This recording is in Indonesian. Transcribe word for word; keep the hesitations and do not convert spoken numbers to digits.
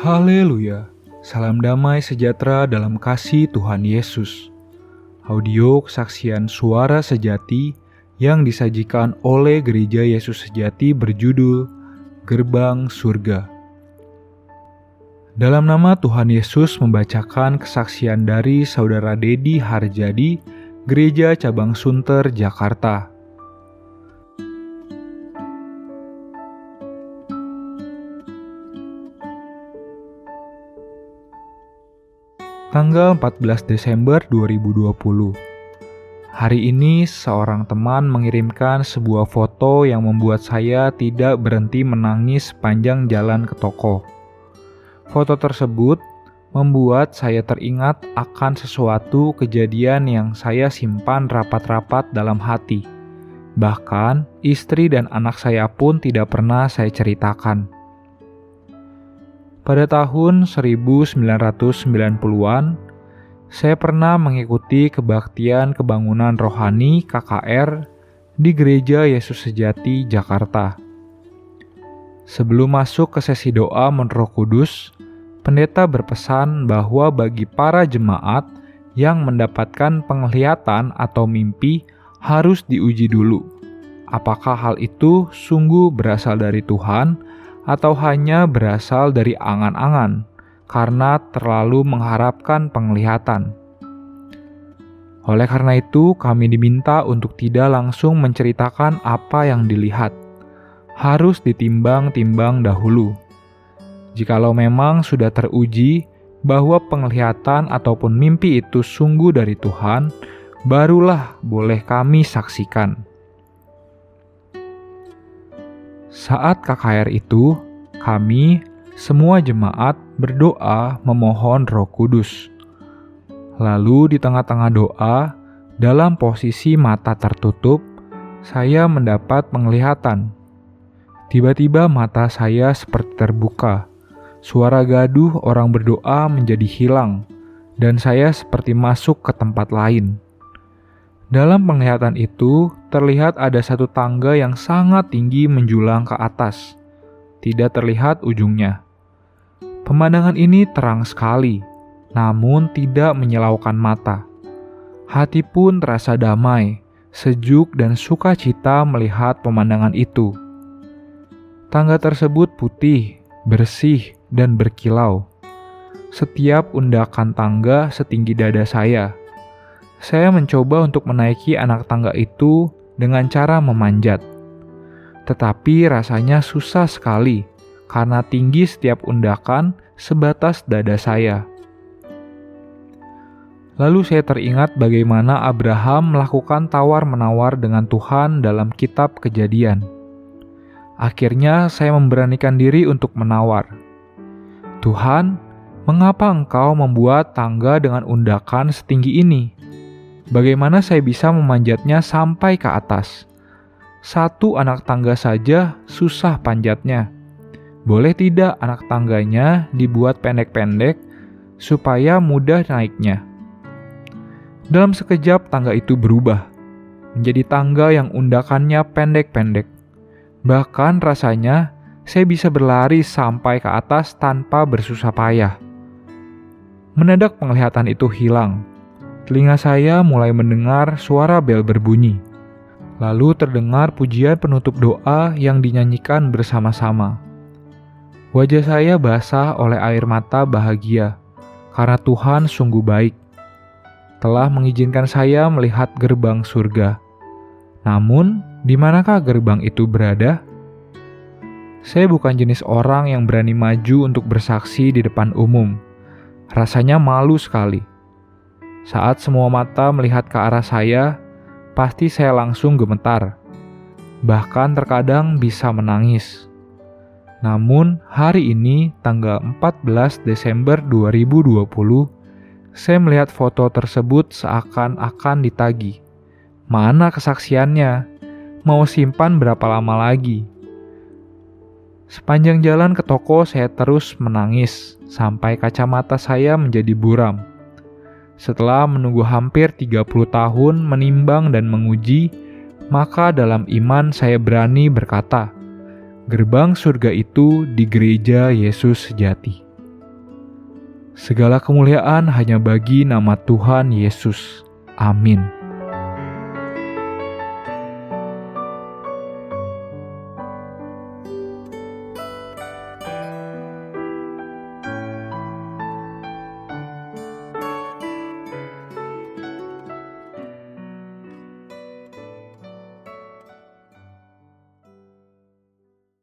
Haleluya, salam damai sejahtera dalam kasih Tuhan Yesus. Audio kesaksian suara sejati yang disajikan oleh Gereja Yesus Sejati berjudul Gerbang Surga. Dalam nama Tuhan Yesus membacakan kesaksian dari Saudara Dedi Harjadi, Gereja Cabang Sunter, Jakarta. Tanggal empat belas Desember dua ribu dua puluh. Hari ini seorang teman mengirimkan sebuah foto yang membuat saya tidak berhenti menangis sepanjang jalan ke toko. Foto tersebut membuat saya teringat akan sesuatu kejadian yang saya simpan rapat-rapat dalam hati. Bahkan istri dan anak saya pun tidak pernah saya ceritakan. Pada tahun seribu sembilan ratus sembilan puluhan, saya pernah mengikuti kebaktian kebangunan rohani K K R di Gereja Yesus Sejati, Jakarta. Sebelum masuk ke sesi doa menurut Roh Kudus, pendeta berpesan bahwa bagi para jemaat yang mendapatkan penglihatan atau mimpi harus diuji dulu. Apakah hal itu sungguh berasal dari Tuhan atau hanya berasal dari angan-angan karena terlalu mengharapkan penglihatan. Oleh karena itu, kami diminta untuk tidak langsung menceritakan apa yang dilihat. Harus ditimbang-timbang dahulu. Jikalau memang sudah teruji bahwa penglihatan ataupun mimpi itu sungguh dari Tuhan, barulah boleh kami saksikan. Saat K K R itu, kami, semua jemaat berdoa memohon Roh Kudus. Lalu di tengah-tengah doa, dalam posisi mata tertutup, saya mendapat penglihatan. Tiba-tiba mata saya seperti terbuka. Suara gaduh orang berdoa menjadi hilang, dan saya seperti masuk ke tempat lain. Dalam penglihatan itu, terlihat ada satu tangga yang sangat tinggi menjulang ke atas. Tidak terlihat ujungnya. Pemandangan ini terang sekali, namun tidak menyilaukan mata. Hati pun terasa damai, sejuk dan sukacita melihat pemandangan itu. Tangga tersebut putih, bersih, dan berkilau. Setiap undakan tangga setinggi dada saya. Saya mencoba untuk menaiki anak tangga itu dengan cara memanjat. Tetapi rasanya susah sekali karena tinggi setiap undakan sebatas dada saya. Lalu saya teringat bagaimana Abraham melakukan tawar-menawar dengan Tuhan dalam kitab Kejadian. Akhirnya saya memberanikan diri untuk menawar. Tuhan, mengapa Engkau membuat tangga dengan undakan setinggi ini? Bagaimana saya bisa memanjatnya sampai ke atas? Satu anak tangga saja susah panjatnya. Boleh tidak anak tangganya dibuat pendek-pendek supaya mudah naiknya? Dalam sekejap tangga itu berubah menjadi tangga yang undakannya pendek-pendek. Bahkan rasanya saya bisa berlari sampai ke atas tanpa bersusah payah. Mendadak penglihatan itu hilang. Telinga saya mulai mendengar suara bel berbunyi. Lalu terdengar pujian penutup doa yang dinyanyikan bersama-sama. Wajah saya basah oleh air mata bahagia, karena Tuhan sungguh baik. Telah mengizinkan saya melihat gerbang surga. Namun, di manakah gerbang itu berada? Saya bukan jenis orang yang berani maju untuk bersaksi di depan umum. Rasanya malu sekali. Saat semua mata melihat ke arah saya, pasti saya langsung gemetar. Bahkan terkadang bisa menangis. Namun, hari ini, tanggal empat belas Desember dua ribu dua puluh, saya melihat foto tersebut seakan-akan ditagih. Mana kesaksiannya? Mau simpan berapa lama lagi? Sepanjang jalan ke toko, saya terus menangis, sampai kacamata saya menjadi buram. Setelah menunggu hampir tiga puluh tahun menimbang dan menguji, maka dalam iman saya berani berkata, gerbang surga itu di Gereja Yesus Sejati. Segala kemuliaan hanya bagi nama Tuhan Yesus. Amin.